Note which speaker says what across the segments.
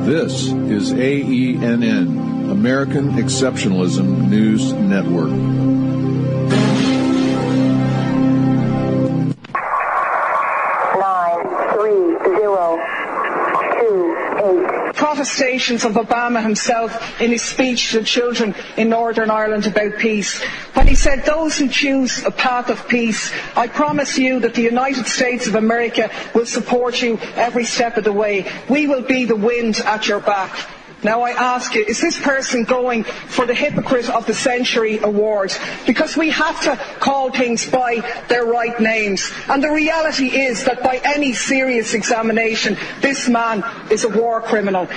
Speaker 1: This is AENN, American Exceptionalism News Network.
Speaker 2: Protestations of Obama himself in his speech to children in Northern Ireland about peace, when he said, "Those who choose a path of peace, I promise you that the United States of America will support you every step of the way. We will be the wind at your back." Now I ask you, is this person going for the Hypocrite of the Century award? Because we have to call things by their right names. And the reality is that by any serious examination, this man is a war criminal.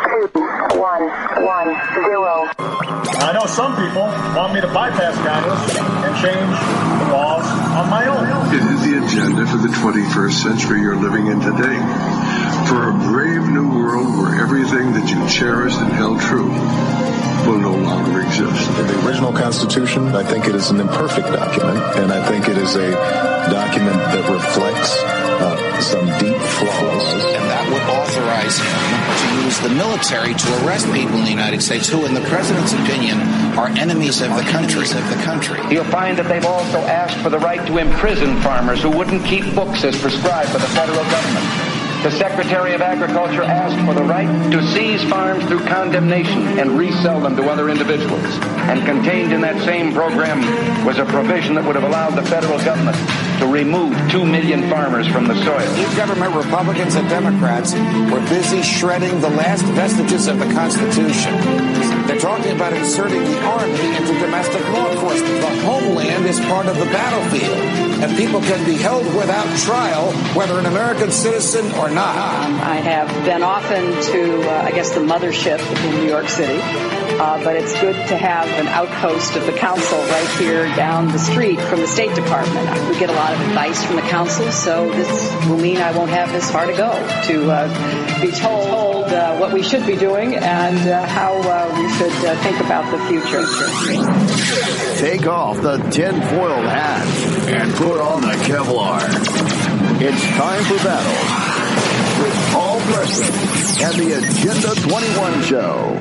Speaker 3: 2110.
Speaker 4: I know some people want me to bypass Congress and change the laws on my own.
Speaker 5: It is the agenda for the 21st century you're living in today. For a brave new world where everything that you cherished and held true will no longer exist.
Speaker 6: In the original Constitution, I think it is an imperfect document, and I think it is a document that reflects some deep flaws.
Speaker 7: And that would authorize him to use the military to arrest people in the United States who, in the president's opinion, are enemies of the country.
Speaker 8: You'll find that they've also asked for the right to imprison farmers who wouldn't keep books as prescribed by the federal government. The Secretary of Agriculture asked for the right to seize farms through condemnation and resell them to other individuals. And contained in that same program was a provision that would have allowed the federal government to remove 2 million farmers from the soil.
Speaker 9: Each government, Republicans and Democrats, were busy shredding the last vestiges of the Constitution. They're talking about inserting the Army into domestic law enforcement. The homeland is part of the battlefield, and people can be held without trial, whether an American citizen or not.
Speaker 10: I have been often to, the mothership in New York City, but it's good to have an outpost of the council right here down the street from the State Department. We get a lot of advice from the council, so this will mean I won't have this far to go to be told what we should be doing and how we should think about the future.
Speaker 11: Take off the tinfoil hat and put on the Kevlar. It's time for battle with Paul Preston and the Agenda 21 Show.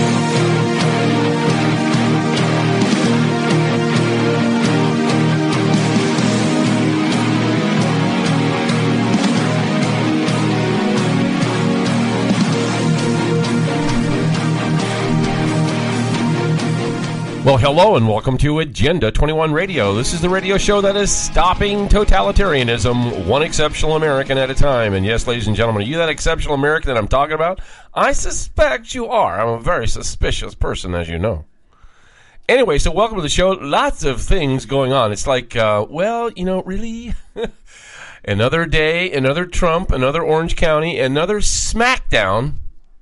Speaker 12: Well, hello and welcome to Agenda 21 Radio. This is the radio show that is stopping totalitarianism, one exceptional American at a time. And yes, ladies and gentlemen, are you that exceptional American that I'm talking about? I suspect you are. I'm a very suspicious person, as you know. Anyway, so welcome to the show. Lots of things going on. It's like, really? Another day, another Trump, another Orange County, another smackdown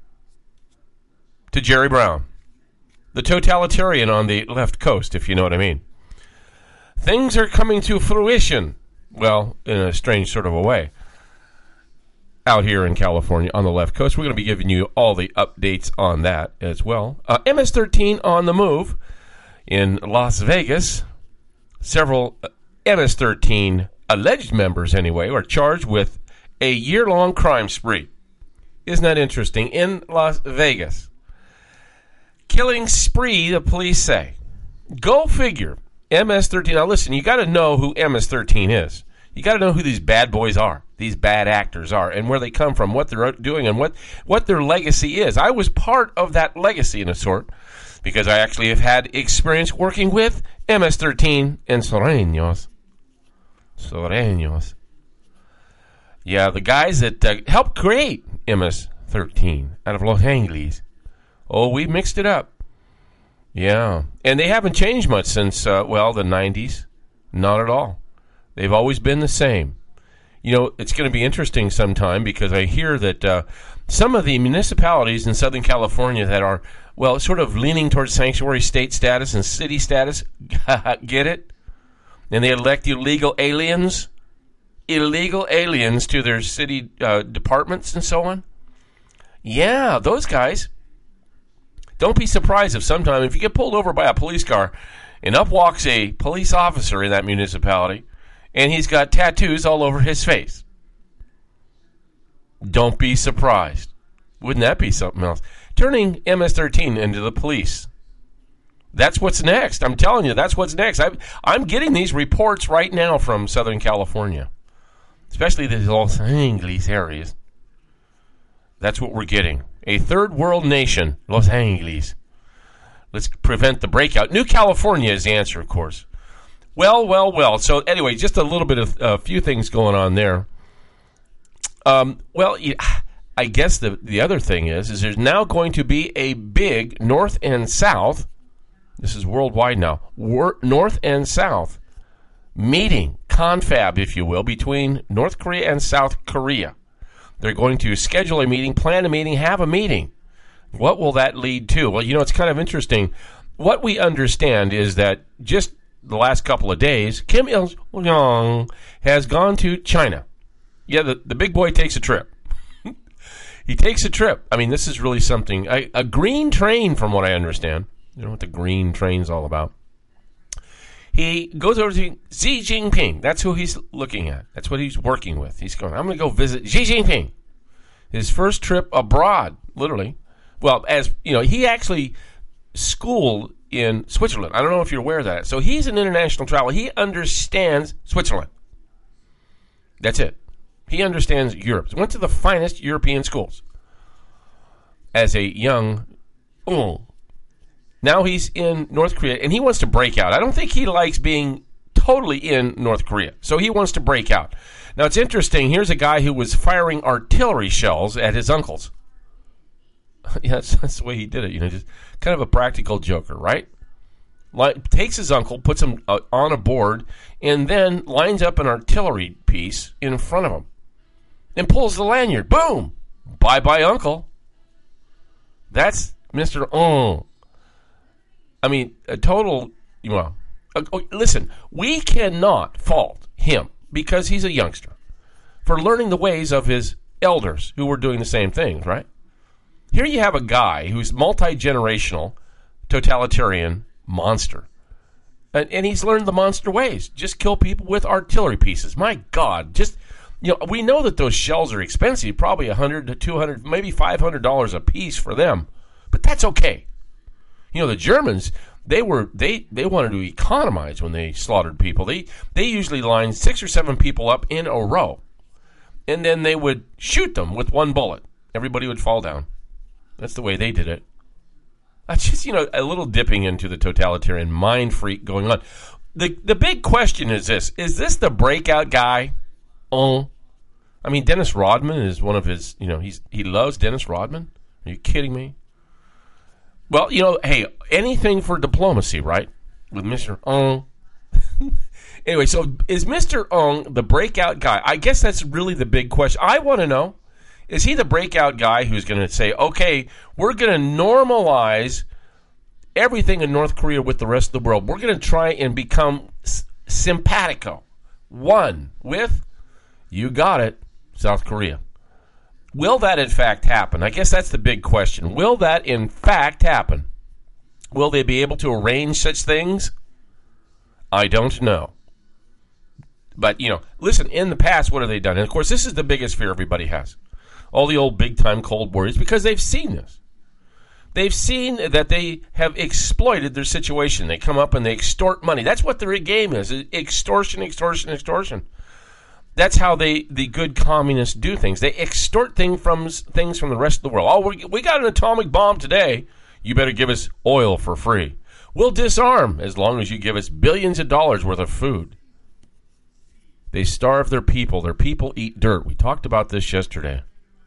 Speaker 12: to Jerry Brown. The totalitarian on the left coast, if you know what I mean. Things are coming to fruition, well, in a strange sort of a way, out here in California on the left coast. We're going to be giving you all the updates on that as well. MS-13 on the move in Las Vegas. Several MS-13 alleged members, anyway, are charged with a year-long crime spree. Isn't that interesting? In Las Vegas. Killing spree, the police say. Go figure. MS-13. Now listen, you got to know who MS-13 is. You got to know who these bad boys are, these bad actors are, and where they come from, what they're doing, and what their legacy is. I was part of that legacy in a sort, because I actually have had experience working with MS-13 and Sureños. Yeah, the guys that helped create MS-13 out of Los Angeles. Oh, we mixed it up. Yeah. And they haven't changed much since, the 90s. Not at all. They've always been the same. You know, it's going to be interesting sometime because I hear that some of the municipalities in Southern California that are, sort of leaning towards sanctuary state status and city status, get it? And they elect illegal aliens to their city departments and so on. Yeah, those guys. Don't be surprised if sometime, if you get pulled over by a police car and up walks a police officer in that municipality and he's got tattoos all over his face. Don't be surprised. Wouldn't that be something else? Turning MS-13 into the police. That's what's next. I'm telling you, that's what's next. I'm getting these reports right now from Southern California, especially the Los Angeles areas. That's what we're getting. A third world nation, Los Angeles. Let's prevent the breakout. New California is the answer, of course. Well. So anyway, just a little bit of a few things going on there. I guess the other thing is there's now going to be a big North and South, this is worldwide now, North and South meeting, confab, if you will, between North Korea and South Korea. They're going to schedule a meeting, plan a meeting, have a meeting. What will that lead to? Well, it's kind of interesting. What we understand is that just the last couple of days, Kim Il-sung has gone to China. Yeah, the big boy takes a trip. He takes a trip. I mean, this is really something. A green train, from what I understand. You know what the green train's all about. He goes over to Xi Jinping. That's who he's looking at. That's what he's working with. He's going, I'm going to go visit Xi Jinping. His first trip abroad, literally. Well, as you know, he actually schooled in Switzerland. I don't know if you're aware of that. So he's an international traveler. He understands Switzerland. That's it. He understands Europe. Went to the finest European schools as a young. Now he's in North Korea, and he wants to break out. I don't think he likes being totally in North Korea, so he wants to break out. Now, it's interesting. Here's a guy who was firing artillery shells at his uncles. Yeah, that's the way he did it. Just kind of a practical joker, right? Takes his uncle, puts him on a board, and then lines up an artillery piece in front of him. And pulls the lanyard. Boom! Bye-bye, uncle. That's Mr. I mean, a total, listen, we cannot fault him because he's a youngster for learning the ways of his elders who were doing the same things, right? Here you have a guy who's multi-generational, totalitarian monster. And he's learned the monster ways. Just kill people with artillery pieces. My God, we know that those shells are expensive, probably $100 to $200, maybe $500 a piece for them, but that's okay. The Germans, they wanted to economize when they slaughtered people. They usually lined 6 or 7 people up in a row, and then they would shoot them with one bullet. Everybody would fall down. That's the way they did it. That's just, a little dipping into the totalitarian mind freak going on. The big question is this. Is this the breakout guy? I mean, Dennis Rodman is one of his, he loves Dennis Rodman. Are you kidding me? Well, hey, anything for diplomacy, right? With Mr. Anyway, so is Mr. the breakout guy? I guess that's really the big question. I want to know, is he the breakout guy who's going to say, okay, we're going to normalize everything in North Korea with the rest of the world. We're going to try and become simpatico, one with, you got it, South Korea. Will that in fact happen? I guess that's the big question. Will that in fact happen? Will they be able to arrange such things? I don't know. But, listen, in the past, what have they done? And, of course, this is the biggest fear everybody has. All the old big-time Cold War is because they've seen this. They've seen that they have exploited their situation. They come up and they extort money. That's what their game is, extortion. That's how the good communists do things. They extort things from the rest of the world. Oh, we got an atomic bomb today. You better give us oil for free. We'll disarm as long as you give us billions of dollars worth of food. They starve their people. Their people eat dirt. We talked about this yesterday.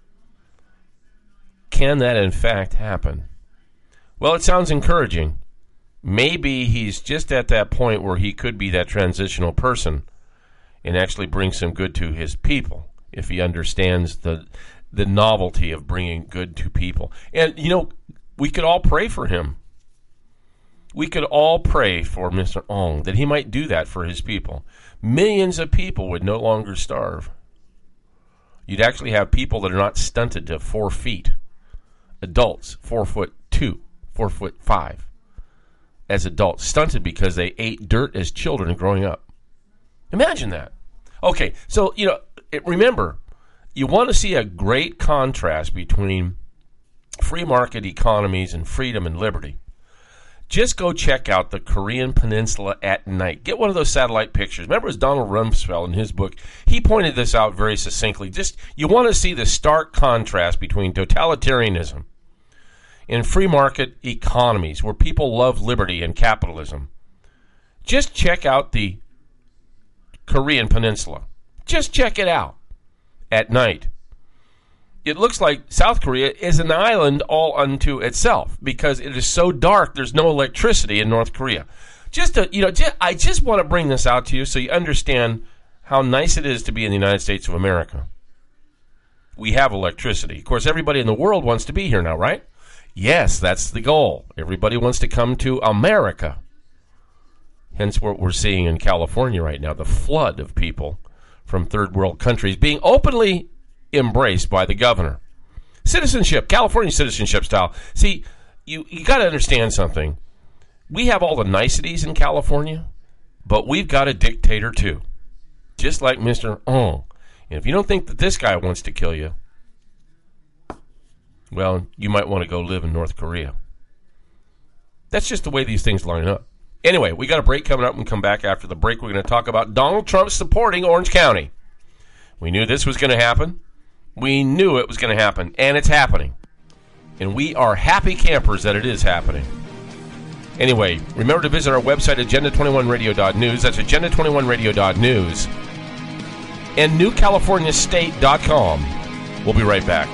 Speaker 12: Can that in fact happen? Well, it sounds encouraging. Maybe he's just at that point where he could be that transitional person and actually bring some good to his people if he understands the novelty of bringing good to people. And, we could all pray for him. We could all pray for Mr. Ong that he might do that for his people. Millions of people would no longer starve. You'd actually have people that are not stunted to 4 feet. Adults, 4'2", 4'5", as adults, stunted because they ate dirt as children growing up. Imagine that. Okay, so, remember, you want to see a great contrast between free market economies and freedom and liberty, just go check out the Korean Peninsula at night. Get one of those satellite pictures. Remember, it was Donald Rumsfeld in his book. He pointed this out very succinctly. Just, you want to see the stark contrast between totalitarianism and free market economies where people love liberty and capitalism. Just check out the Korean Peninsula. Just check it out at night. It looks like South Korea is an island all unto itself because it is so dark. There's no electricity in North Korea. I just want to bring this out to you so you understand how nice it is to be in the United States of America. We have electricity. Of course, everybody in the world wants to be here now, right? Yes, that's the goal. Everybody wants to come to America. Hence what we're seeing in California right now, the flood of people from third world countries being openly embraced by the governor. Citizenship, California citizenship style. See, you got to understand something. We have all the niceties in California, but we've got a dictator too. Just like Mr. Ong. And if you don't think that this guy wants to kill you, well, you might want to go live in North Korea. That's just the way these things line up. Anyway, we got a break coming up and come back after the break. We're going to talk about Donald Trump supporting Orange County. We knew this was going to happen. We knew it was going to happen, and it's happening. And we are happy campers that it is happening. Anyway, remember to visit our website, agenda21radio.news. That's agenda21radio.news. And newcaliforniastate.com. We'll be right back.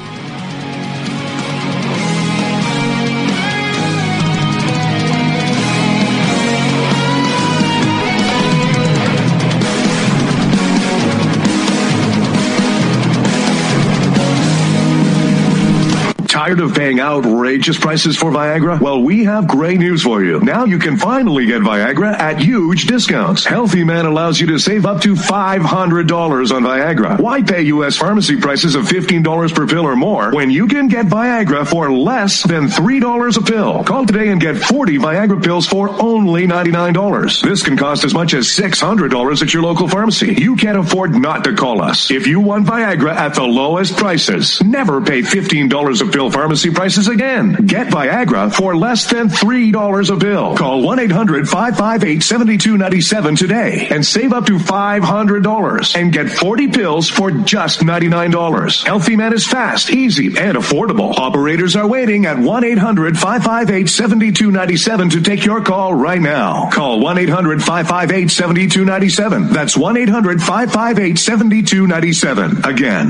Speaker 3: Tired of paying outrageous prices for Viagra? Well, we have great news for you. Now you can finally get Viagra at huge discounts. Healthy Man allows you to save up to $500 on Viagra. Why pay U.S. pharmacy prices of $15 per pill or more when you can get Viagra for less than $3 a pill? Call today and get 40 Viagra pills for only $99. This can cost as much as $600 at your local pharmacy. You can't afford not to call us. If you want Viagra at the lowest prices, never pay $15 a pill pharmacy prices again. Get Viagra for less than $3 a pill. Call 1-800-558-7297 today and save up to $500 and get 40 pills for just $99. Healthy Man is fast, easy, and affordable. Operators are waiting at 1-800-558-7297 to take your call right now. Call 1-800-558-7297. That's 1-800-558-7297. Again,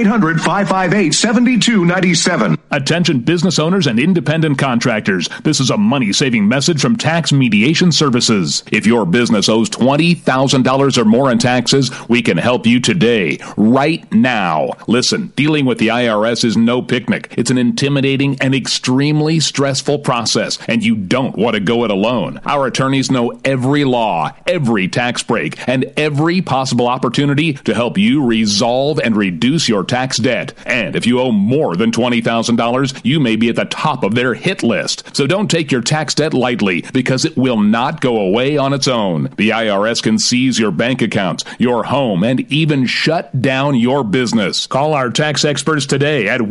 Speaker 3: 1-800-558-7297.
Speaker 13: Attention business owners and independent contractors. This is a money-saving message from Tax Mediation Services. If your business owes $20,000 or more in taxes, we can help you today, right now. Listen, dealing with the IRS is no picnic. It's an intimidating and extremely stressful process, and you don't want to go it alone. Our attorneys know every law, every tax break, and every possible opportunity to help you resolve and reduce your tax debt. And if you owe more than $20,000, you may be at the top of their hit list. So don't take your tax debt lightly, because it will not go away on its own. The IRS can seize your bank accounts, your home, and even shut down your business. Call our tax experts today at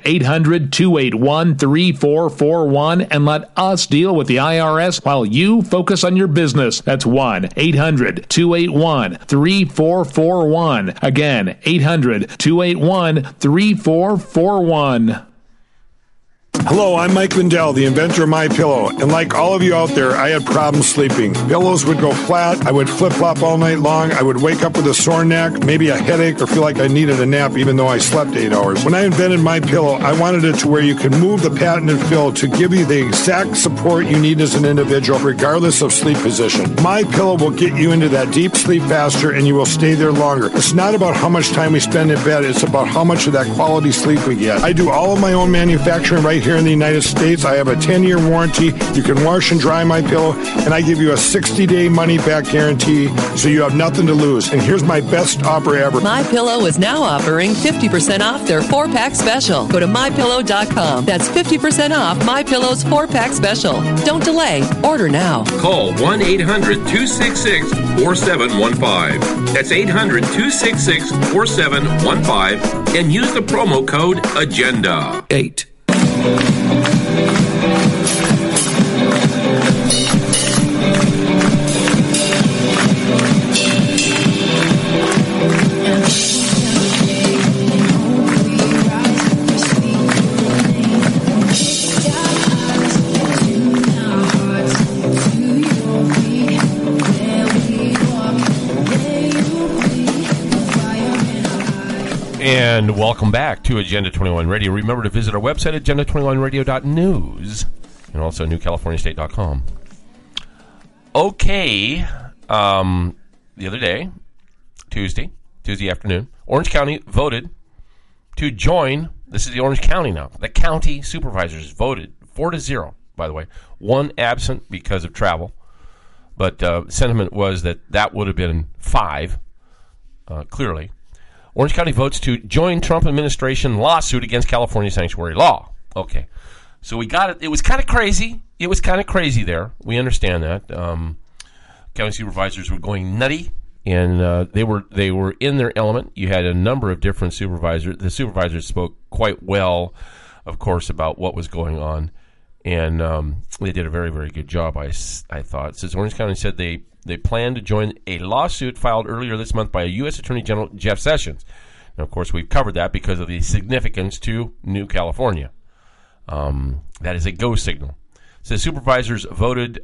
Speaker 13: 1-800-281-3441 and let us deal with the IRS while you focus on your business. That's 1-800-281-3441. Again, 800-281-3441.
Speaker 14: Hello, I'm Mike Lindell, the inventor of MyPillow, and like all of you out there, I had problems sleeping. Pillows would go flat, I would flip-flop all night long, I would wake up with a sore neck, maybe a headache, or feel like I needed a nap even though I slept 8 hours. When I invented MyPillow, I wanted it to where you can move the patented fill to give you the exact support you need as an individual, regardless of sleep position. MyPillow will get you into that deep sleep faster, and you will stay there longer. It's not about how much time we spend in bed, it's about how much of that quality sleep we get. I do all of my own manufacturing right here in the United States. I have a 10-year warranty. You can wash and dry MyPillow, and I give you a 60-day money-back guarantee, so you have nothing to lose. And here's my best offer ever.
Speaker 15: MyPillow is now offering 50% off their 4-pack special. Go to MyPillow.com. That's 50% off MyPillow's 4-pack special. Don't delay. Order now.
Speaker 12: Call 1-800-266-4715. That's 800-266-4715 and use the promo code AGENDA.
Speaker 16: 8.
Speaker 12: And welcome back to Agenda 21 Radio. Remember to visit our website, agenda21radio.news, and also newcaliforniastate.com. Okay, the other day, Tuesday afternoon, Orange County voted to join, this is the Orange County now, the county supervisors voted 4-0, by the way, one absent because of travel, but sentiment was that would have been 5, clearly. Orange County votes to join Trump administration lawsuit against California sanctuary law. Okay. So we got it. It was kind of crazy. It was kind of crazy there. We understand that. County supervisors were going nutty, and they were in their element. You had a number of different supervisors. The supervisors spoke quite well, of course, about what was going on, and they did a very, very good job, I thought. Since Orange County said they plan to join a lawsuit filed earlier this month by a U.S. Attorney General Jeff Sessions. Now, of course, we've covered that because of the significance to New California. That is a go signal. So the supervisors voted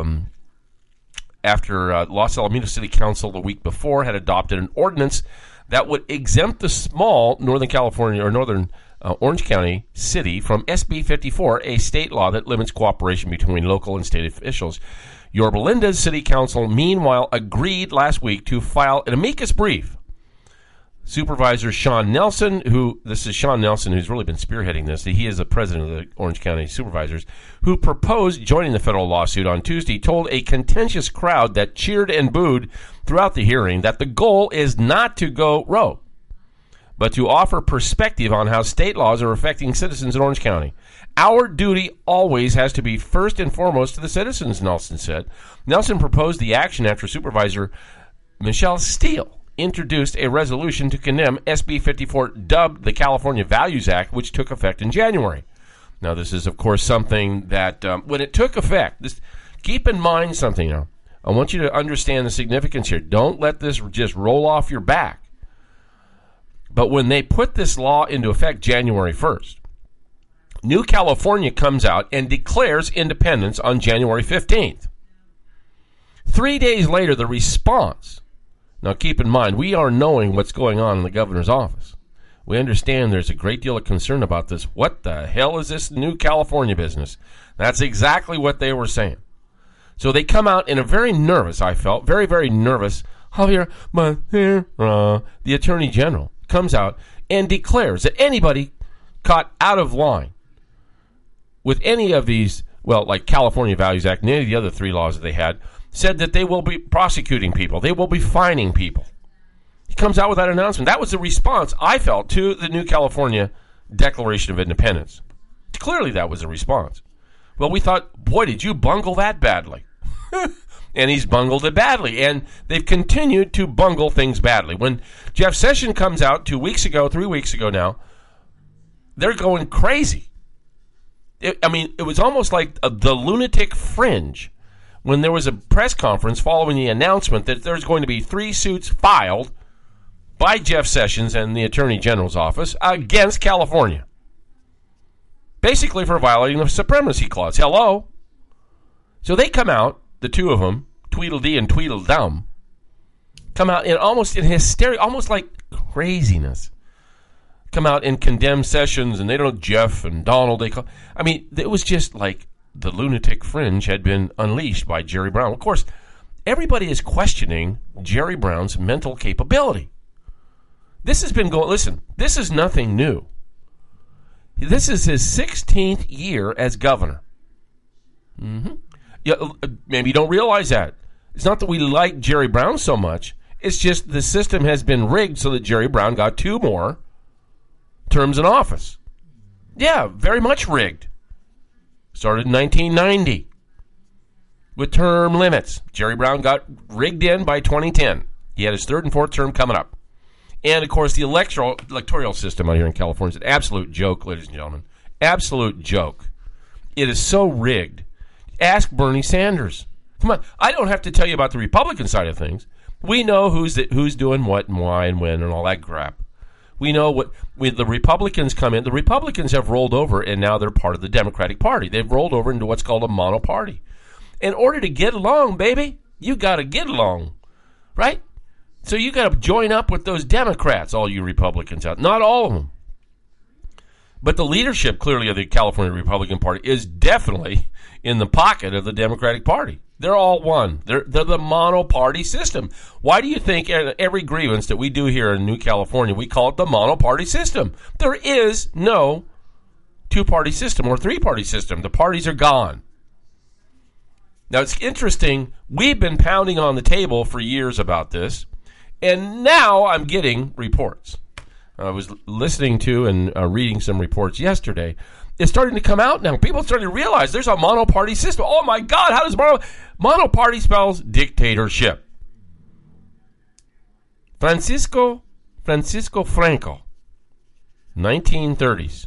Speaker 12: after Los Alamitos City Council the week before had adopted an ordinance that would exempt the small Northern California or Northern Orange County city from SB 54, a state law that limits cooperation between local and state officials. Yorba Linda's city council, meanwhile, agreed last week to file an amicus brief. Supervisor Sean Nelson, who's really been spearheading this. He is the president of the Orange County Supervisors, who proposed joining the federal lawsuit on Tuesday, told a contentious crowd that cheered and booed throughout the hearing that the goal is not to go rogue, but to offer perspective on how state laws are affecting citizens in Orange County. Our duty always has to be first and foremost to the citizens, Nelson said. Nelson proposed the action after Supervisor Michelle Steele introduced a resolution to condemn SB 54, dubbed the California Values Act, which took effect in January. Now, this is, of course, something that, when it took effect, keep in mind something now. I want you to understand the significance here. Don't let this just roll off your back. But when they put this law into effect January 1st, New California comes out and declares independence on January 15th. 3 days later, the response. Now, keep in mind, we are knowing what's going on in the governor's office. We understand there's a great deal of concern about this. What the hell is this New California business? That's exactly what they were saying. So they come out in a very nervous, I felt, very, very nervous, Javier Mancera, the Attorney General, comes out and declares that anybody caught out of line with any of these, well, like California Values Act and any of the other 3 laws that they had, said that they will be prosecuting people. They will be fining people. He comes out with that announcement. That was the response, I felt, to the New California Declaration of Independence. Clearly that was the response. Well, we thought, boy, did you bungle that badly. And he's bungled it badly. And they've continued to bungle things badly. When Jeff Sessions comes out 3 weeks ago now, they're going crazy. It was almost like the lunatic fringe when there was a press conference following the announcement that there's going to be 3 suits filed by Jeff Sessions and the Attorney General's office against California. Basically for violating the Supremacy Clause. Hello? So they come out, the 2 of them, Tweedledee and Tweedledum, come out in hysteria, almost like craziness. Come out and condemn Sessions, and they don't know Jeff and Donald. It was just like the lunatic fringe had been unleashed by Jerry Brown. Of course, everybody is questioning Jerry Brown's mental capability. This has been going, listen, this is nothing new. This is his 16th year as governor. Yeah, maybe you don't realize that. It's not that we like Jerry Brown so much. It's just the system has been rigged so that Jerry Brown got 2 more terms in office. Yeah, very much rigged. Started in 1990 with term limits. Jerry Brown got rigged in by 2010. He had his 3rd and 4th term coming up. And, of course, the electoral system out here in California is an absolute joke, ladies and gentlemen. Absolute joke. It is so rigged. Ask Bernie Sanders. Come on. I don't have to tell you about the Republican side of things. We know who's doing what and why and when and all that crap. We know when the Republicans come in. The Republicans have rolled over, and now they're part of the Democratic Party. They've rolled over into what's called a monoparty. In order to get along, baby, you got to get along, right? So you got to join up with those Democrats, all you Republicans out. Not all of them. But the leadership, clearly, of the California Republican Party is definitely in the pocket of the Democratic Party. They're all one. They're the mono-party system. Why do you think every grievance that we do here in New California, we call it the mono-party system? There is no two-party system or three-party system. The parties are gone. Now, it's interesting. We've been pounding on the table for years about this, and now I'm getting reports. I was listening to and reading some reports yesterday. It's starting to come out now. People are starting to realize there's a monoparty system. Oh, my God, how does monoparty spells dictatorship? Francisco Franco, 1930s.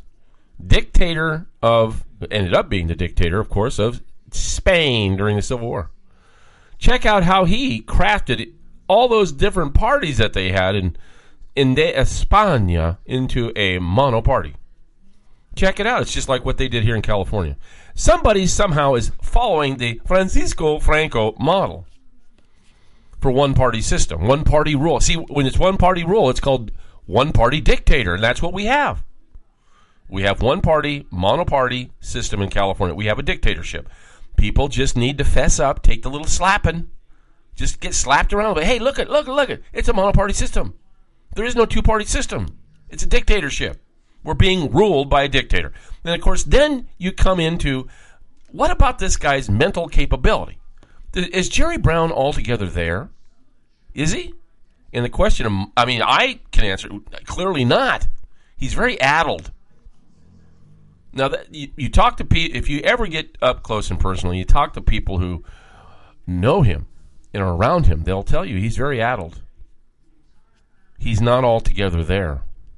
Speaker 12: Ended up being the dictator, of course, of Spain during the Civil War. Check out how he crafted all those different parties that they had in de España into a monoparty. Check it out. It's just like what they did here in California. Somebody somehow is following the Francisco Franco model for one-party system, one-party rule. See, when it's one-party rule, it's called one-party dictator, and that's what we have. We have one-party, monoparty system in California. We have a dictatorship. People just need to fess up, take the little slapping, just get slapped around. But hey, look it. It's a monoparty system. There is no two-party system. It's a dictatorship. We're being ruled by a dictator. And, of course, then you come into, what about this guy's mental capability? Is Jerry Brown altogether there? Is he? And the question, I can answer, clearly not. He's very addled. Now, you talk to people, if you ever get up close and personal, you talk to people who know him and are around him, they'll tell you he's very addled. He's not altogether there.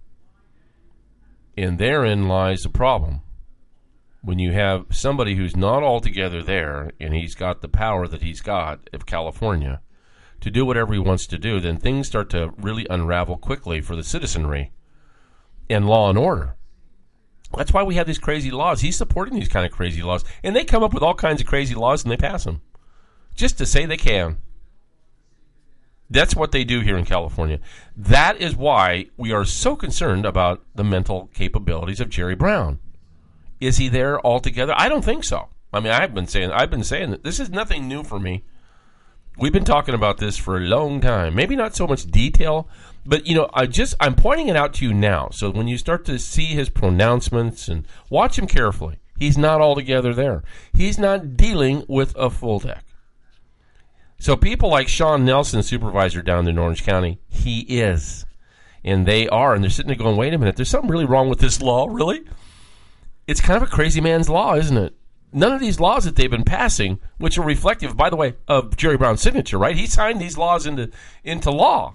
Speaker 12: And therein lies the problem. When you have somebody who's not altogether there, and he's got the power that he's got of California to do whatever he wants to do, then things start to really unravel quickly for the citizenry and law and order. That's why we have these crazy laws. He's supporting these kind of crazy laws. And they come up with all kinds of crazy laws and they pass them. Just to say they can. That's what they do here in California. That is why we are so concerned about the mental capabilities of Jerry Brown. Is he there altogether? I don't think so. I've been saying that this is nothing new for me. We've been talking about this for a long time. Maybe not so much detail, but I'm pointing it out to you now. So when you start to see his pronouncements and watch him carefully, he's not altogether there. He's not dealing with a full deck. So people like Sean Nelson, supervisor down in Orange County, he is. And they are. And they're sitting there going, wait a minute, there's something really wrong with this law, really? It's kind of a crazy man's law, isn't it? None of these laws that they've been passing, which are reflective, by the way, of Jerry Brown's signature, right? He signed these laws into law.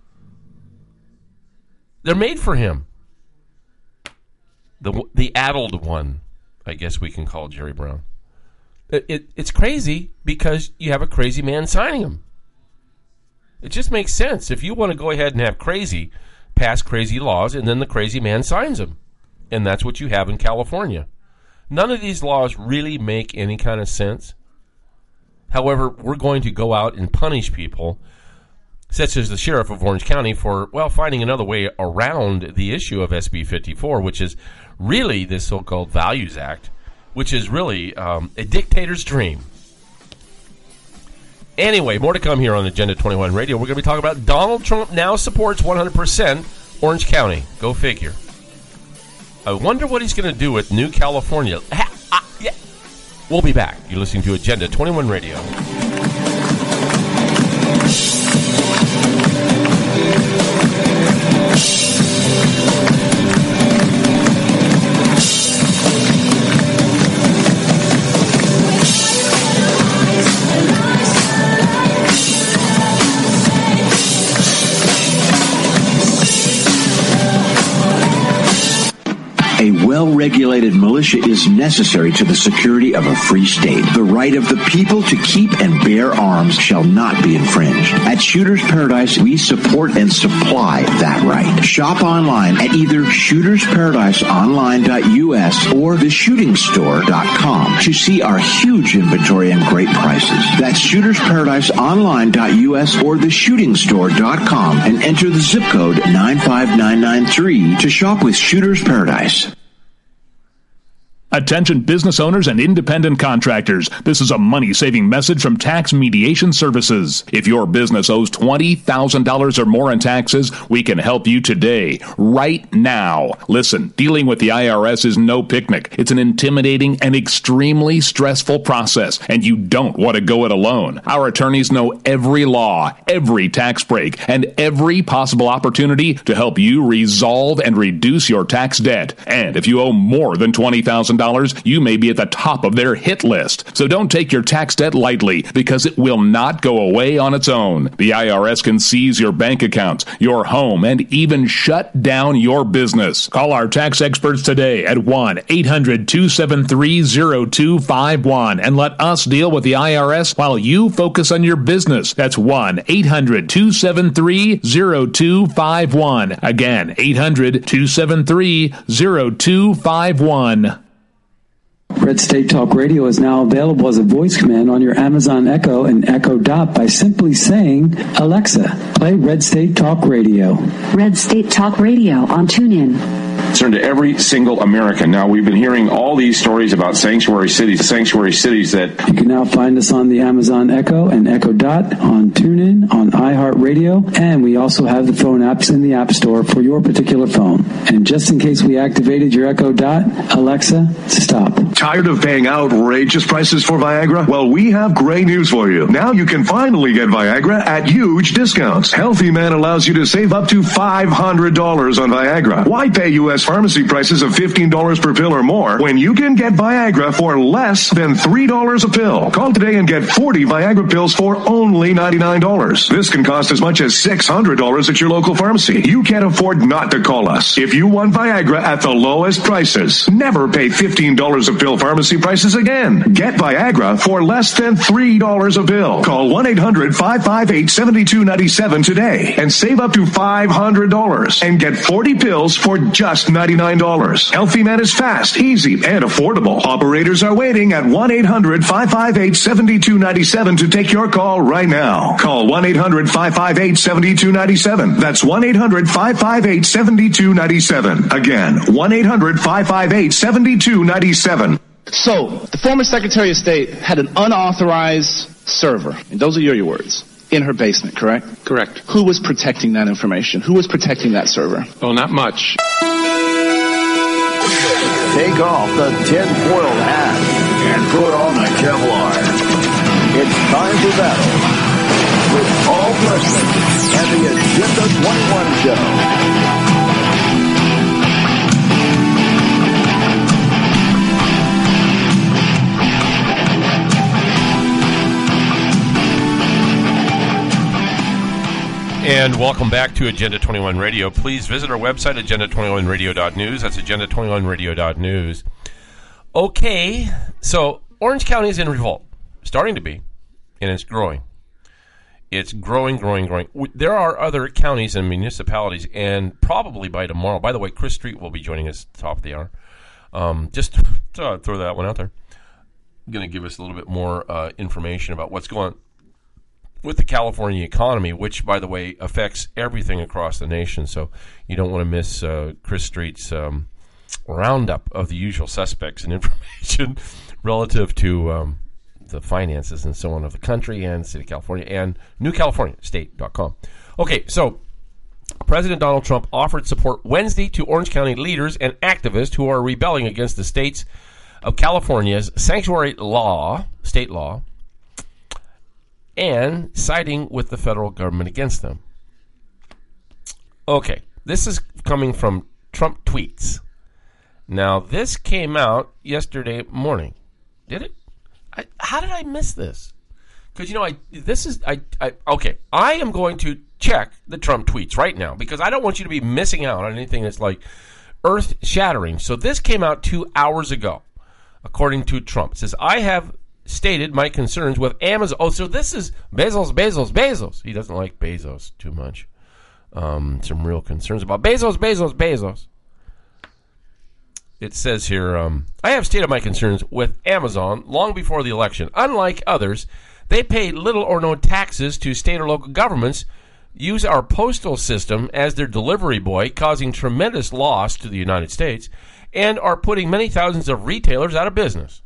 Speaker 12: They're made for him. The addled one, I guess we can call Jerry Brown. It's crazy because you have a crazy man signing them. It just makes sense. If you want to go ahead and have pass crazy laws, and then the crazy man signs them. And that's what you have in California. None of these laws really make any kind of sense. However, we're going to go out and punish people, such as the sheriff of Orange County, for, finding another way around the issue of SB 54, which is really this so-called Values Act, which is really a dictator's dream. Anyway, more to come here on Agenda 21 Radio. We're going to be talking about Donald Trump now supports 100% Orange County. Go figure. I wonder what he's going to do with New California. Yeah. We'll be back. You're listening to Agenda 21 Radio.
Speaker 16: well-regulated militia is necessary to the security of a free state. The right of the people to keep and bear arms shall not be infringed. At Shooter's Paradise, we support and supply that right. Shop online at either shootersparadiseonline.us or theshootingstore.com to see our huge inventory and great prices. That's shootersparadiseonline.us or theshootingstore.com and enter the zip code 95993 to shop with Shooter's Paradise.
Speaker 13: Attention business owners and independent contractors. This is a money-saving message from Tax Mediation Services. If your business owes $20,000 or more in taxes, we can help you today, right now. Listen, dealing with the IRS is no picnic. It's an intimidating and extremely stressful process, and you don't want to go it alone. Our attorneys know every law, every tax break, and every possible opportunity to help you resolve and reduce your tax debt. And if you owe more than $20,000, you may be at the top of their hit list. So don't take your tax debt lightly, because it will not go away on its own. The IRS can seize your bank accounts, your home, and even shut down your business. Call our tax experts today at 1-800-273-0251 and let us deal with the IRS while you focus on your business. That's 1-800-273-0251. Again, 800-273-0251.
Speaker 17: Red State Talk Radio is now available as a voice command on your Amazon Echo and Echo Dot by simply saying, Alexa, play Red State Talk Radio.
Speaker 18: Red State Talk Radio on TuneIn.
Speaker 19: Concern to every single American. Now, we've been hearing all these stories about sanctuary cities that...
Speaker 17: You can now find us on the Amazon Echo and Echo Dot, on TuneIn, on iHeartRadio, and we also have the phone apps in the App Store for your particular phone. And just in case we activated your Echo Dot, Alexa, stop.
Speaker 3: Tired of paying outrageous prices for Viagra? Well, we have great news for you. Now you can finally get Viagra at huge discounts. Healthy Man allows you to save up to $500 on Viagra. Why pay U.S. pharmacy prices of $15 per pill or more when you can get Viagra for less than $3 a pill? Call today and get 40 Viagra pills for only $99. This can cost as much as $600 at your local pharmacy. You can't afford not to call us. If you want Viagra at the lowest prices, never pay $15 a pill pharmacy prices again. Get Viagra for less than $3 a pill. Call 1-800-558-7297 today and save up to $500 and get 40 pills for just $99. Healthy Man is fast, easy, and affordable. Operators are waiting at 1-800-558-7297 to take your call right now. Call 1-800-558-7297. That's 1-800-558-7297. Again, 1-800-558-7297.
Speaker 20: So, the former Secretary of State had an unauthorized server, and those are your words, in her basement, correct?
Speaker 21: Correct.
Speaker 20: Who was protecting that information? Who was protecting that server?
Speaker 21: Well, not much.
Speaker 11: Take off the tinfoil hat and put on the Kevlar. It's time for battle with Paul Preston and the Agenda 21 Show.
Speaker 12: And welcome back to Agenda 21 Radio. Please visit our website, agenda21radio.news. That's agenda21radio.news. Okay, so Orange County is in revolt. Starting to be, and it's growing. It's growing. There are other counties and municipalities, and probably by tomorrow. By the way, Chris Street will be joining us at the top of the hour. Just to throw that one out there. Going to give us a little bit more information about what's going on with the California economy, which, by the way, affects everything across the nation. So you don't want to miss Chris Street's roundup of the usual suspects and information relative to the finances and so on of the country and the state of California and newcaliforniastate.com. Okay, so President Donald Trump offered support Wednesday to Orange County leaders and activists who are rebelling against the states of California's sanctuary law, state law, and siding with the federal government against them. Okay, this is coming from Trump tweets. Now, this came out yesterday morning. Did it? How did I miss this? Because, you know, okay, I am going to check the Trump tweets right now because I don't want you to be missing out on anything that's like earth-shattering. So this came out 2 hours ago, according to Trump. It says, I have stated my concerns with Amazon. Oh, so this is Bezos. He doesn't like Bezos too much. Some real concerns about Bezos. It says here, I have stated my concerns with Amazon long before the election. Unlike others, they pay little or no taxes to state or local governments, use our postal system as their delivery boy, causing tremendous loss to the United States, and are putting many thousands of retailers out of business.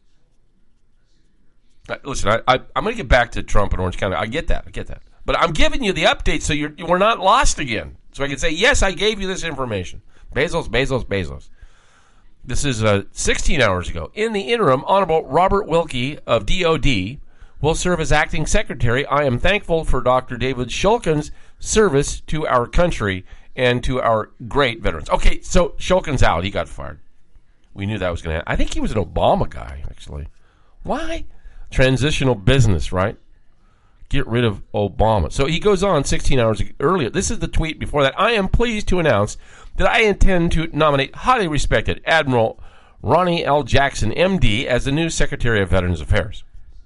Speaker 12: Listen, I'm going to get back to Trump and Orange County. I get that. But I'm giving you the update so we're not lost again. So I can say, yes, I gave you this information. Bezos. This is 16 hours ago. In the interim, Honorable Robert Wilkie of DOD will serve as acting secretary. I am thankful for Dr. David Shulkin's service to our country and to our great veterans. Okay, so Shulkin's out. He got fired. We knew that was going to happen. I think he was an Obama guy, actually. Why? Transitional business, right? Get rid of Obama. So he goes on 16 hours earlier. This is the tweet before that. I am pleased to announce that I intend to nominate highly respected Admiral Ronnie L. Jackson, MD, as the new Secretary of Veterans Affairs.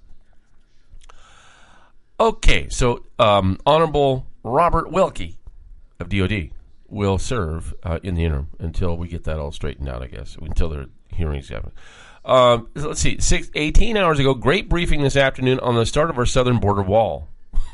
Speaker 12: Okay, so Honorable Robert Wilkie of DOD will serve in the interim until we get that all straightened out, I guess, until their hearings happen. Let's see, 18 hours ago, great briefing this afternoon on the start of our southern border wall.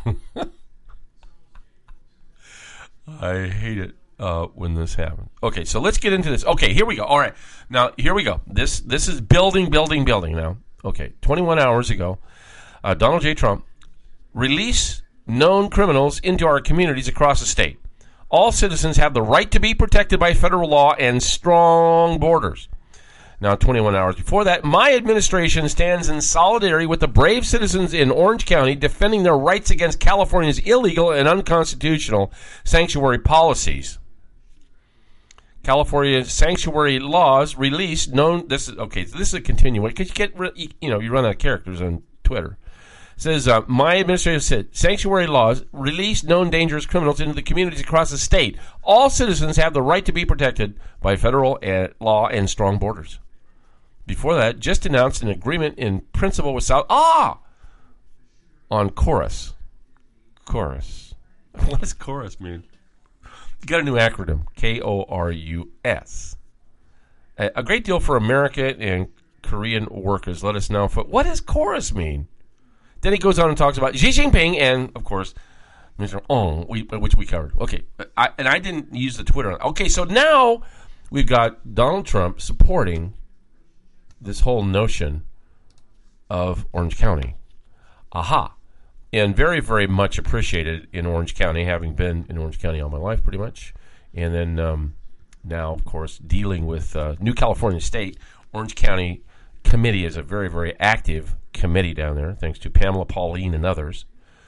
Speaker 12: I hate it when this happens. Okay, so let's get into this. Okay, here we go. All right, now here we go. This is building now. Okay, 21 hours ago, Donald J. Trump release known criminals into our communities across the state. All citizens have the right to be protected by federal law and strong borders. Now, 21 hours before that, my administration stands in solidarity with the brave citizens in Orange County defending their rights against California's illegal and unconstitutional sanctuary policies. California's sanctuary laws released known. This is a continuation because you run out of characters on Twitter. It says my administration said sanctuary laws release known dangerous criminals into the communities across the state. All citizens have the right to be protected by federal law and strong borders. Before that, just announced an agreement in principle with South... on Chorus. Chorus. What does Chorus mean? You got a new acronym. KORUS. A great deal for American and Korean workers. Let us know. What does Chorus mean? Then he goes on and talks about Xi Jinping and, of course, Mr. Ong, which we covered. Okay, I didn't use the Twitter. Okay, so now we've got Donald Trump supporting this whole notion of Orange County. Aha. And very, very much appreciated in Orange County, having been in Orange County all my life pretty much. And then now, of course, dealing with New California State. Orange County Committee is a very, very active committee down there, thanks to Pamela Pauline and others.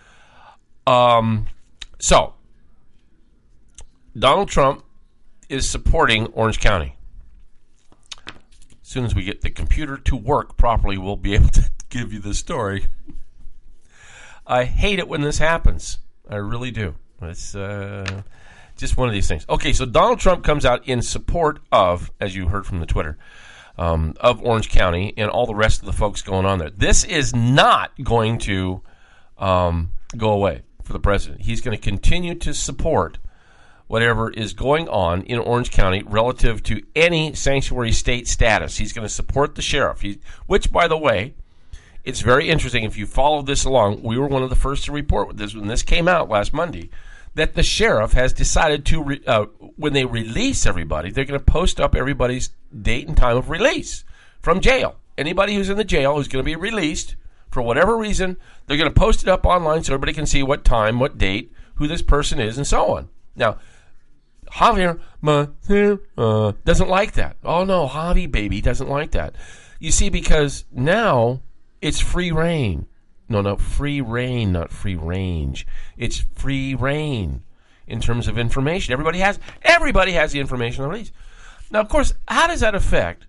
Speaker 12: So, Donald Trump is supporting Orange County. As soon as we get the computer to work properly, we'll be able to give you the story. I hate it when this happens. I really do. It's just one of these things. Okay, so Donald Trump comes out in support of, as you heard from the Twitter, of Orange County and all the rest of the folks going on there. This is not going to go away for the president. He's going to continue to support whatever is going on in Orange County relative to any sanctuary state status. He's going to support the sheriff, which, by the way, it's very interesting. If you follow this along, we were one of the first to report with this when this came out last Monday, that the sheriff has decided to, when they release everybody, they're going to post up everybody's date and time of release from jail. Anybody who's in the jail who's going to be released for whatever reason, they're going to post it up online so everybody can see what time, what date, who this person is, and so on. Now, Javier doesn't like that. Oh, no, Javi, baby, doesn't like that. You see, because now it's free reign. No, free reign, not free range. It's free reign in terms of information. Everybody has the information on release. Now, of course, how does that affect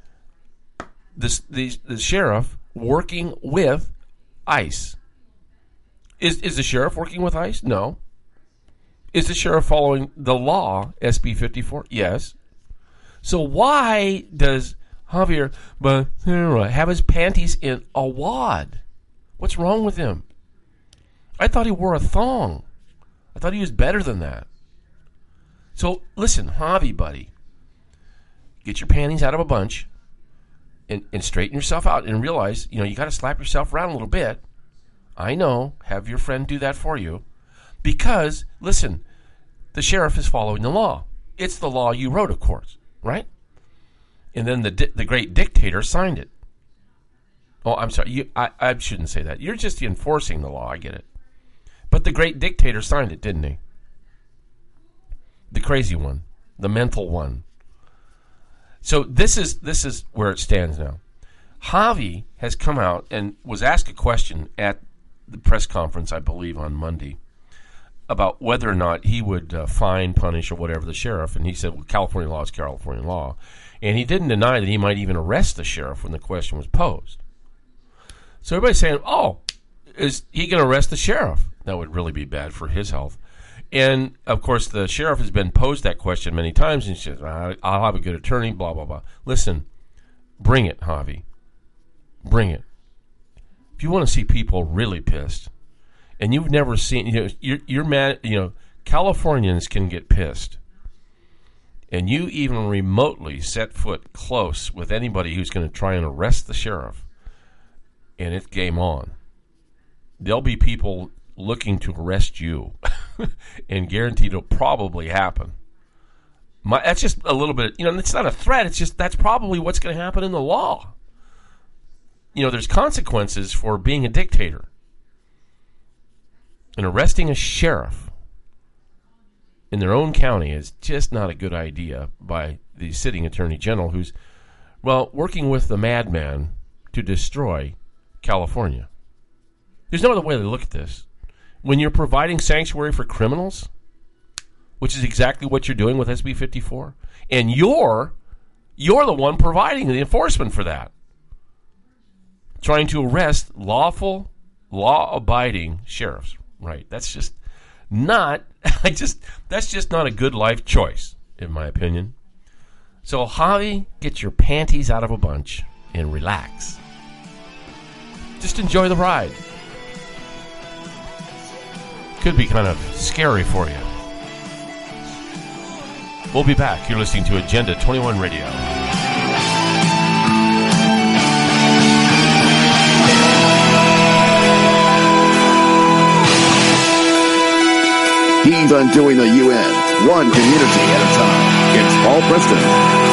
Speaker 12: the sheriff working with ICE? Is the sheriff working with ICE? No. Is the sheriff following the law, SB 54? Yes. So why does Javier have his panties in a wad? What's wrong with him? I thought he wore a thong. I thought he was better than that. So listen, Javi, buddy, get your panties out of a bunch and straighten yourself out and realize, you got to slap yourself around a little bit. I know. Have your friend do that for you. Because, listen, the sheriff is following the law. It's the law you wrote, of course, right? And then the great dictator signed it. Oh, I'm sorry. I shouldn't say that. You're just enforcing the law. I get it. But the great dictator signed it, didn't he? The crazy one. The mental one. So this is where it stands now. Javi has come out and was asked a question at the press conference, I believe, on Monday, about whether or not he would fine, punish, or whatever the sheriff. And he said, well, California law is California law. And he didn't deny that he might even arrest the sheriff when the question was posed. So everybody's saying, oh, is he going to arrest the sheriff? That would really be bad for his health. And, of course, the sheriff has been posed that question many times, and he says, I'll have a good attorney, blah, blah, blah. Listen, bring it, Javi. Bring it. If you want to see people really pissed, and you've never seen, you're mad, Californians can get pissed, and you even remotely set foot close with anybody who's going to try and arrest the sheriff, and it's game on. There'll be people looking to arrest you, and guaranteed it'll probably happen. That's just a little bit, it's not a threat, it's just that's probably what's going to happen in the law. There's consequences for being a dictator. And arresting a sheriff in their own county is just not a good idea by the sitting attorney general who's, working with the madman to destroy California. There's no other way to look at this. When you're providing sanctuary for criminals, which is exactly what you're doing with SB 54, and you're the one providing the enforcement for that. Trying to arrest lawful, law-abiding sheriffs. Right. That's just not a good life choice, in my opinion. So, Javi, get your panties out of a bunch and relax. Just enjoy the ride. Could be kind of scary for you. We'll be back. You're listening to Agenda 21 Radio.
Speaker 11: He's undoing the UN, one community at a time. It's Paul Preston.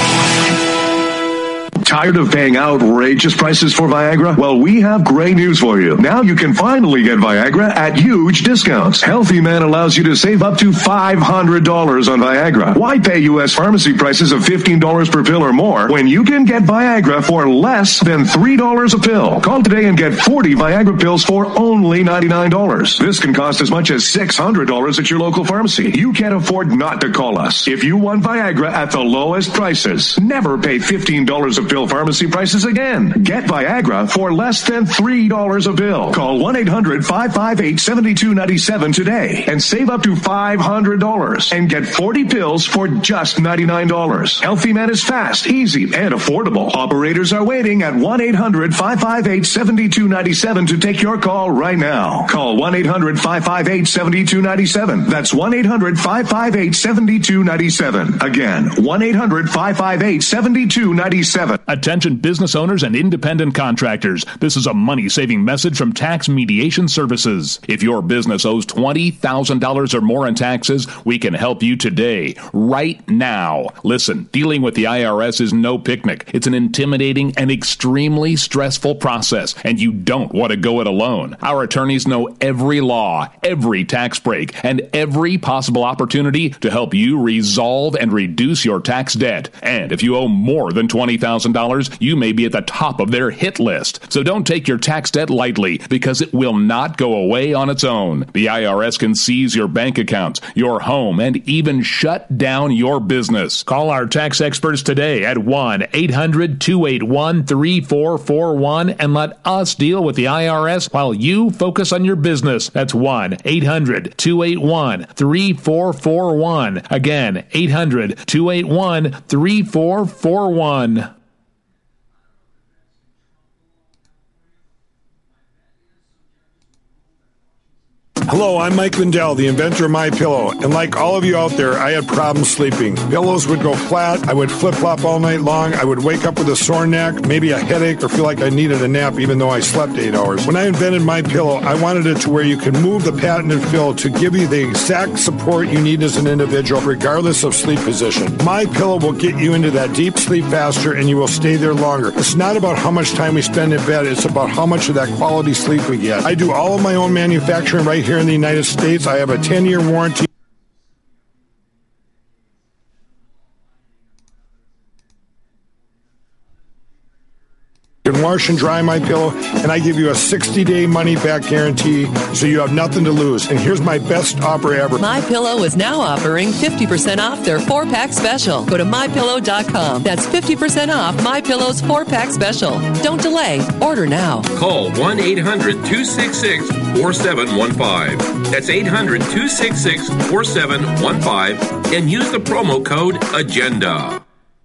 Speaker 3: Tired of paying outrageous prices for Viagra? Well, we have great news for you. Now you can finally get Viagra at huge discounts. Healthy Man allows you to save up to $500 on Viagra. Why pay U.S. pharmacy prices of $15 per pill or more when you can get Viagra for less than $3 a pill? Call today and get 40 Viagra pills for only $99. This can cost as much as $600 at your local pharmacy. You can't afford not to call us. If you want Viagra at the lowest prices, never pay $15 a pill pharmacy prices again. Get Viagra for less than $3 a pill. Call 1-800-558-7297 today and save up to $500 and get 40 pills for just $99. Healthy Man is fast, easy, and affordable. Operators are waiting at 1-800-558-7297 to take your call right now. Call 1-800-558-7297. That's 1-800-558-7297. Again, 1-800-558-7297.
Speaker 13: Attention business owners and independent contractors. This is a money-saving message from Tax Mediation Services. If your business owes $20,000 or more in taxes, we can help you today, right now. Listen, dealing with the IRS is no picnic. It's an intimidating and extremely stressful process, and you don't want to go it alone. Our attorneys know every law, every tax break, and every possible opportunity to help you resolve and reduce your tax debt. And if you owe more than $20,000, $20,000, you may be at the top of their hit list. So don't take your tax debt lightly, because it will not go away on its own. The IRS can seize your bank accounts, your home, and even shut down your business. Call our tax experts today at 1-800-281-3441 and let us deal with the IRS while you focus on your business. That's 1-800-281-3441. Again, 800-281-3441.
Speaker 14: Hello, I'm Mike Lindell, the inventor of MyPillow, and like all of you out there, I had problems sleeping. Pillows would go flat, I would flip-flop all night long, I would wake up with a sore neck, maybe a headache, or feel like I needed a nap even though I slept 8 hours. When I invented MyPillow, I wanted it to where you can move the patented fill to give you the exact support you need as an individual, regardless of sleep position. MyPillow will get you into that deep sleep faster, and you will stay there longer. It's not about how much time we spend in bed, it's about how much of that quality sleep we get. I do all of my own manufacturing right here in the United States. I have a 10-year warranty. You can wash and dry MyPillow, and I give you a 60-day money-back guarantee, so you have nothing to lose. And here's my best offer ever.
Speaker 15: MyPillow is now offering 50% off their 4-pack special. Go to MyPillow.com. That's 50% off MyPillow's 4-pack special. Don't delay. Order now.
Speaker 12: Call 1-800-266-4715. That's 800-266-4715 and use the promo code AGENDA.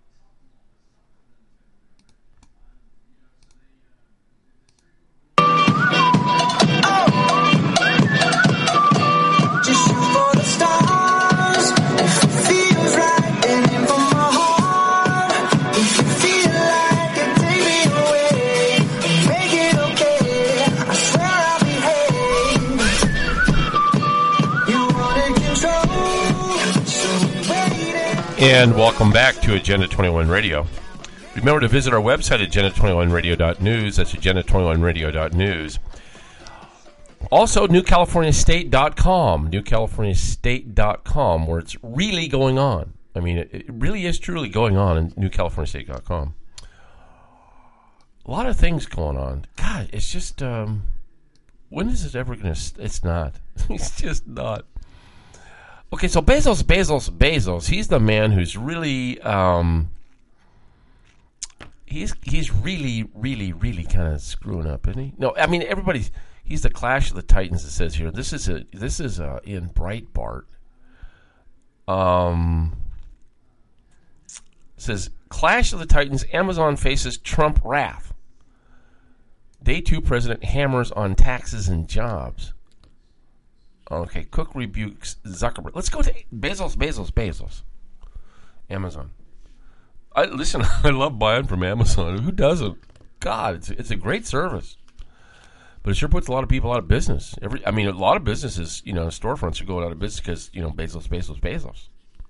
Speaker 12: And welcome back to Agenda 21 Radio. Remember to visit our website at agenda21radio.news. That's agenda21radio.news. Also, newcaliforniastate.com. Newcaliforniastate.com, where it's really going on. I mean, it really is truly going on in newcaliforniastate.com. A lot of things going on. God, it's just, when is it ever going to... It's not. It's just not. Okay, so Bezos, he's the man who's really, he's really kind of screwing up, isn't he? No, I mean, he's the Clash of the Titans, it says here. This is in Breitbart. It says, Clash of the Titans, Amazon faces Trump wrath. Day 2 president hammers on taxes and jobs. Okay, Cook rebukes Zuckerberg. Let's go to Bezos. Amazon. I love buying from Amazon. Who doesn't? God, it's a great service. But it sure puts a lot of people out of business. A lot of businesses, storefronts are going out of business because, Bezos.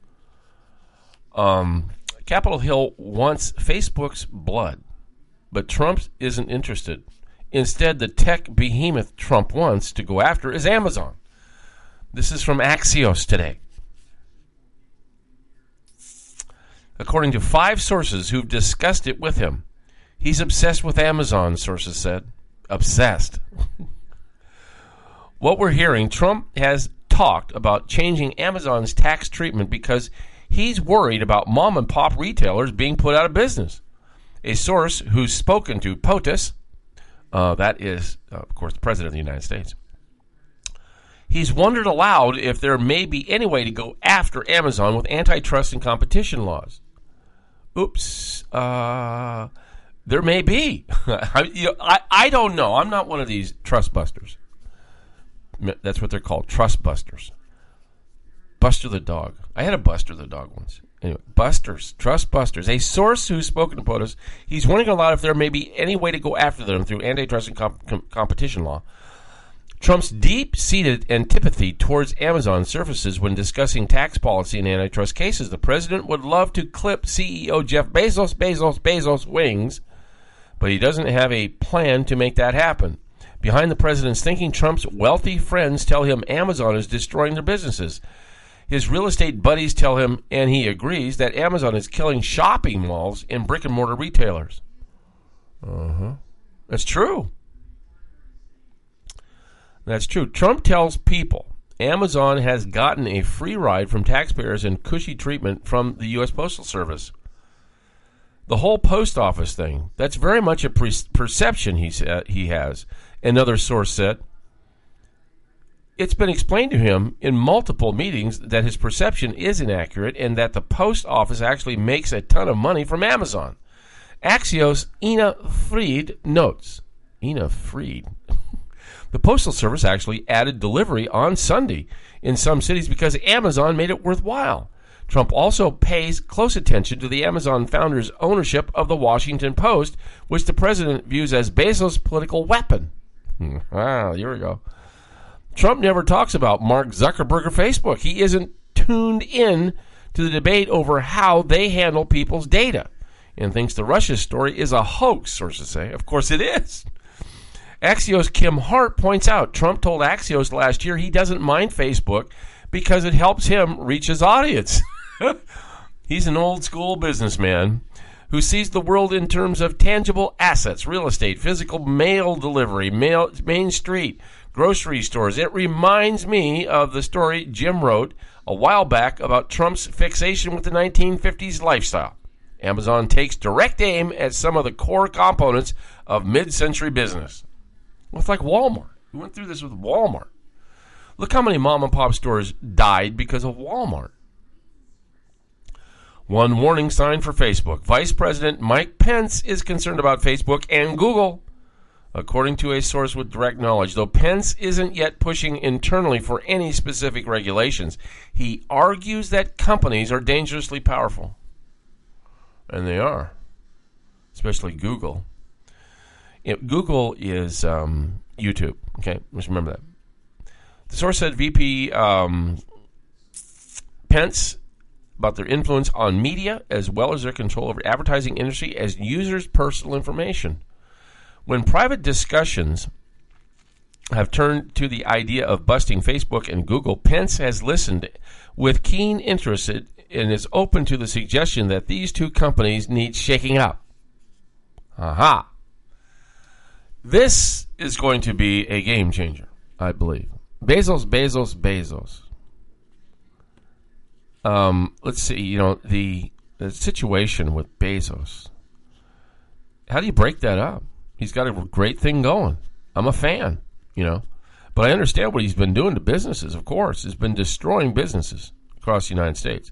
Speaker 12: Capitol Hill wants Facebook's blood, but Trump isn't interested. Instead, the tech behemoth Trump wants to go after is Amazon. This is from Axios today. According to 5 sources who've discussed it with him, he's obsessed with Amazon, sources said. Obsessed. What we're hearing, Trump has talked about changing Amazon's tax treatment because he's worried about mom-and-pop retailers being put out of business. A source who's spoken to POTUS, that is, of course, the President of the United States, he's wondered aloud if there may be any way to go after Amazon with antitrust and competition laws. Oops. There may be. I don't know. I'm not one of these trust busters. That's what they're called, trust busters. Buster the dog. I had a Buster the dog once. Anyway, busters, trust busters. A source who's spoken to POTUS, he's wondering aloud if there may be any way to go after them through antitrust and competition law. Trump's deep-seated antipathy towards Amazon surfaces when discussing tax policy and antitrust cases. The president would love to clip CEO Jeff Bezos' wings, but he doesn't have a plan to make that happen. Behind the president's thinking, Trump's wealthy friends tell him Amazon is destroying their businesses. His real estate buddies tell him, and he agrees, that Amazon is killing shopping malls and brick-and-mortar retailers. That's true. That's true. Trump tells people Amazon has gotten a free ride from taxpayers and cushy treatment from the U.S. Postal Service. The whole post office thing, that's very much a perception he has. Another source said, it's been explained to him in multiple meetings that his perception is inaccurate and that the post office actually makes a ton of money from Amazon. Axios' Ina Fried notes. Ina Fried. The Postal Service actually added delivery on Sunday in some cities because Amazon made it worthwhile. Trump also pays close attention to the Amazon founder's ownership of the Washington Post, which the president views as Bezos' political weapon. Wow, here we go. Trump never talks about Mark Zuckerberg or Facebook. He isn't tuned in to the debate over how they handle people's data and thinks the Russia story is a hoax, sources say. Of course it is. Axios' Kim Hart points out Trump told Axios last year he doesn't mind Facebook because it helps him reach his audience. He's an old-school businessman who sees the world in terms of tangible assets, real estate, physical mail delivery, Main Street, grocery stores. It reminds me of the story Jim wrote a while back about Trump's fixation with the 1950s lifestyle. Amazon takes direct aim at some of the core components of mid-century business. Well, it's like Walmart. We went through this with Walmart. Look how many mom-and-pop stores died because of Walmart. One warning sign for Facebook. Vice President Mike Pence is concerned about Facebook and Google, according to a source with direct knowledge. Though Pence isn't yet pushing internally for any specific regulations, he argues that companies are dangerously powerful. And they are, especially Google. Google is YouTube. Okay, just remember that. The source said VP Pence about their influence on media as well as their control over advertising industry as users' personal information. When private discussions have turned to the idea of busting Facebook and Google, Pence has listened with keen interest and is open to the suggestion that these two companies need shaking up. Aha! This is going to be a game changer, I believe. Bezos. Let's see, the situation with Bezos. How do you break that up? He's got a great thing going. I'm a fan, But I understand what he's been doing to businesses, of course. He's been destroying businesses across the United States.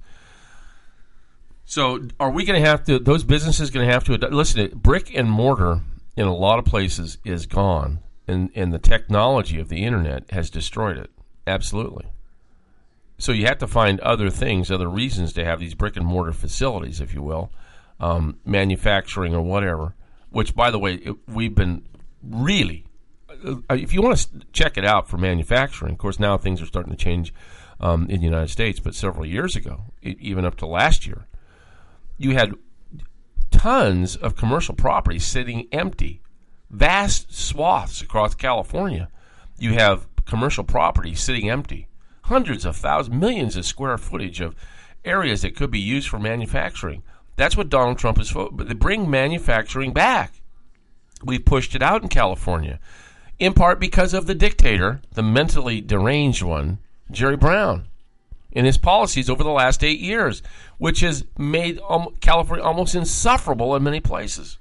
Speaker 12: So are we going to have to, those businesses going to have to, listen, brick and mortar in a lot of places is gone, and the technology of the internet has destroyed it. Absolutely. So you have to find other things, other reasons to have these brick and mortar facilities, if you will, manufacturing or whatever, which, by the way, we've been really, if you want to check it out for manufacturing, of course, now things are starting to change in the United States, but several years ago, even up to last year, you had tons of commercial property sitting empty, vast swaths across California. You have commercial property sitting empty, hundreds of thousands, millions of square footage of areas that could be used for manufacturing. That's what Donald Trump is for. But they bring manufacturing back. We've pushed it out in California, in part because of the dictator, the mentally deranged one, Jerry Brown, in his policies over the last 8 years, which has made California almost insufferable in many places.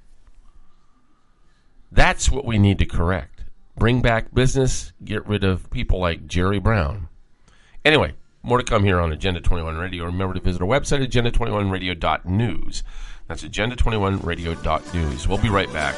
Speaker 12: That's what we need to correct. Bring back business, get rid of people like Jerry Brown. Anyway, more to come here on Agenda 21 Radio. Remember to visit our website, agenda21radio.news. That's agenda21radio.news. We'll be right back.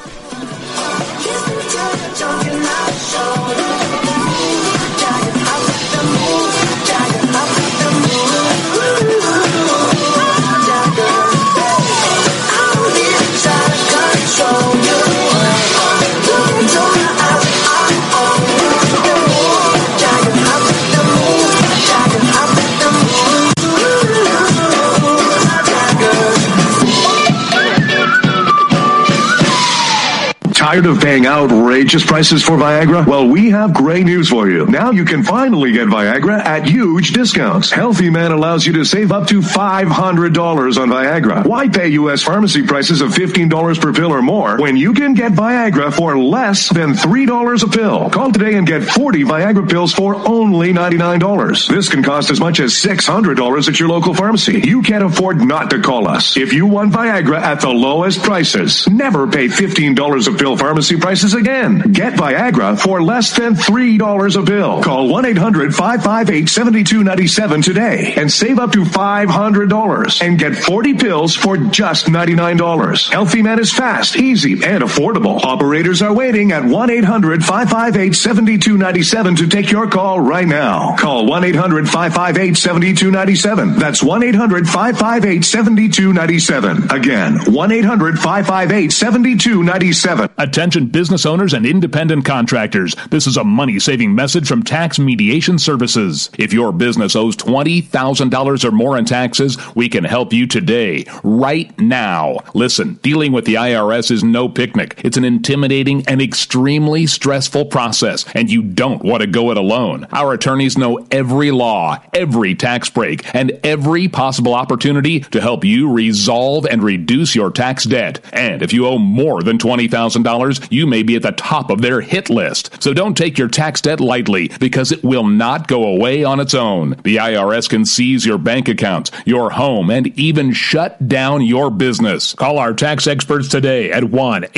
Speaker 3: Tired of paying outrageous prices for Viagra? Well, we have great news for you. Now you can finally get Viagra at huge discounts. Healthy Man allows you to save up to $500 on Viagra. Why pay U.S. pharmacy prices of $15 per pill or more when you can get Viagra for less than $3 a pill? Call today and get 40 Viagra pills for only $99. This can cost as much as $600 at your local pharmacy. You can't afford not to call us. If you want Viagra at the lowest prices, never pay $15 a pill pharmacy prices again. Get Viagra for less than $3 a pill. Call 1-800-558-7297 today and save up to $500 and get 40 pills for just $99. Healthy Man is fast, easy, and affordable. Operators are waiting at 1-800-558-7297 to take your call right now. Call 1-800-558-7297. That's 1-800-558-7297. Again, 1-800-558-7297.
Speaker 13: Attention business owners and independent contractors. This is a money-saving message from Tax Mediation Services. If your business owes $20,000 or more in taxes, we can help you today, right now. Listen, dealing with the IRS is no picnic. It's an intimidating and extremely stressful process, and you don't want to go it alone. Our attorneys know every law, every tax break, and every possible opportunity to help you resolve and reduce your tax debt. And if you owe more than $20,000, you may be at the top of their hit list. So don't take your tax debt lightly, because it will not go away on its own. The IRS can seize your bank accounts, your home, and even shut down your business. Call our tax experts today at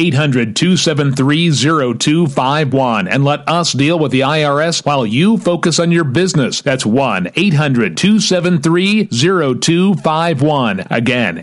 Speaker 13: 1-800-273-0251 and let us deal with the IRS while you focus on your business. That's 1-800-273-0251. Again,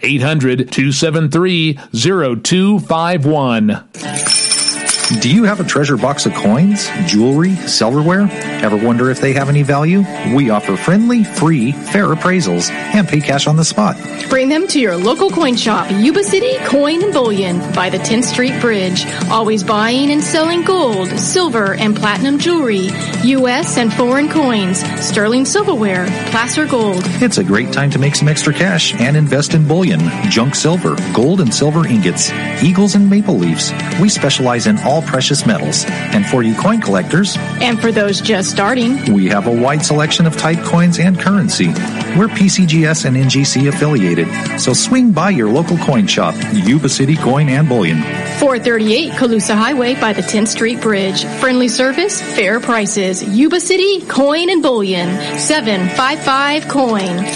Speaker 13: 800-273-0251.
Speaker 21: Do you have a treasure box of coins, jewelry, silverware? Ever wonder if they have any value? We offer friendly, free, fair appraisals and pay cash on the spot.
Speaker 22: Bring them to your local coin shop, Yuba City Coin and Bullion by the 10th Street Bridge. Always buying and selling gold, silver, and platinum jewelry, U.S. and foreign coins, sterling silverware, placer gold.
Speaker 21: It's a great time to make some extra cash and invest in bullion, junk silver, gold and silver ingots, eagles and maple leaves. We specialize in all precious metals. And for you coin collectors,
Speaker 22: and for those just starting,
Speaker 21: we have a wide selection of type coins and currency. We're PCGS and NGC affiliated, so swing by your local coin shop, Yuba City Coin and Bullion.
Speaker 22: 438 Colusa Highway by the 10th Street Bridge. Friendly service, fair prices. Yuba City Coin and Bullion. 755 Coin.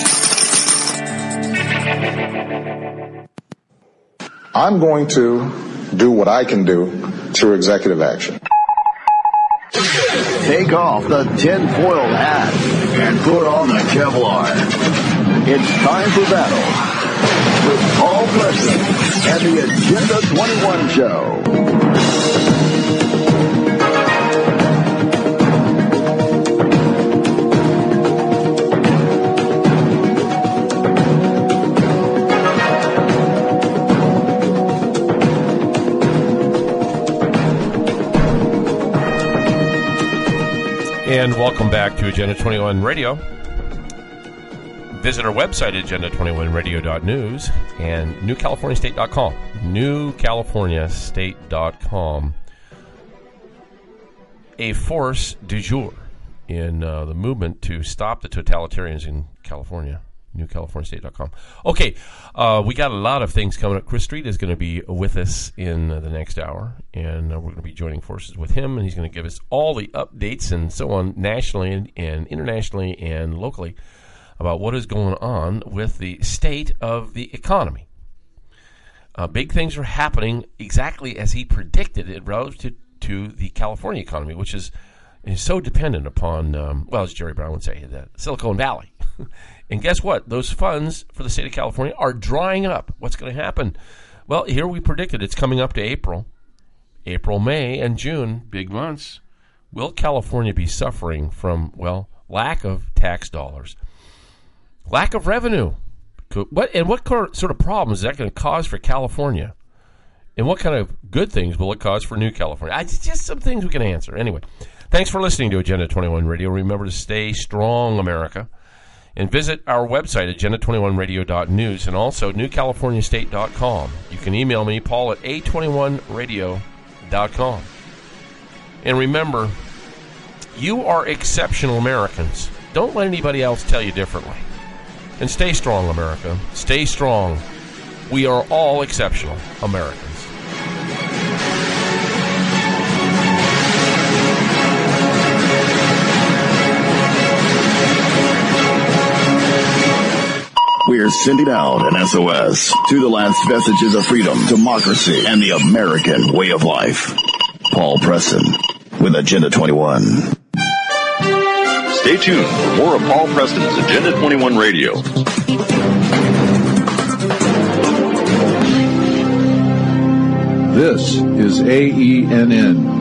Speaker 23: I'm going to do what I can do through executive action.
Speaker 11: Take off the tin-foil hat and put on the Kevlar. It's time for battle with Paul Preston and the Agenda 21 Show.
Speaker 12: And welcome back to Agenda 21 Radio. Visit our website, agenda21radio.news, and newcaliforniastate.com. Newcaliforniastate.com. A force du jour in the movement to stop the totalitarians in California. newcaliforniastate.com. Okay, we got a lot of things coming up. Chris Street is going to be with us in the next hour, and we're going to be joining forces with him, and he's going to give us all the updates and so on nationally and internationally and locally about what is going on with the state of the economy. Big things are happening exactly as he predicted it relative to the California economy, which is so dependent upon, well, as Jerry Brown would say, the Silicon Valley. And guess what? Those funds for the state of California are drying up. What's going to happen? Well, here we predicted it's coming up to April, May, and June, big months. Will California be suffering from, well, lack of tax dollars, lack of revenue? What sort of problems is that going to cause for California? And what kind of good things will it cause for New California? It's just some things we can answer. Anyway, thanks for listening to Agenda 21 Radio. Remember to stay strong, America. And visit our website, agenda21radio.news, and also newcaliforniastate.com. You can email me, Paul, at a21radio.news. AgricultureAid.com. And remember, you are exceptional Americans. Don't let anybody else tell you differently. And stay strong, America. Stay strong. We are all exceptional Americans.
Speaker 11: We're sending out an SOS to the last vestiges of freedom, democracy, and the American way of life. Paul Preston with Agenda 21.
Speaker 1: Stay tuned for more of Paul Preston's Agenda 21 Radio.
Speaker 2: This is AENN,